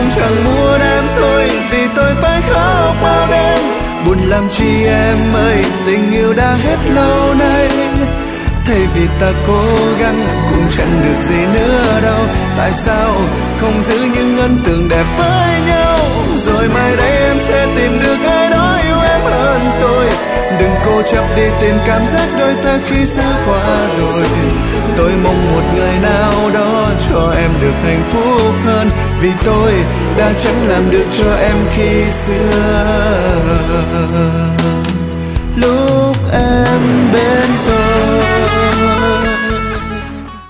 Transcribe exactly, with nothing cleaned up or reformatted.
chẳng muốn em thôi, vì tôi phải khóc bao đêm. Buồn làm chi em ơi, tình yêu đã hết lâu nay. Thay vì ta cố gắng cũng chẳng được gì nữa đâu. Tại sao không giữ những ấn tượng đẹp với nhau? Rồi mai đây em sẽ tìm được ai đó yêu em hơn tôi. Đừng cố chấp đi tìm cảm giác đôi ta khi xưa qua rồi. Tôi mong một người nào đó cho em được hạnh phúc hơn, vì tôi đã chẳng làm được cho em khi xưa. Lúc em bên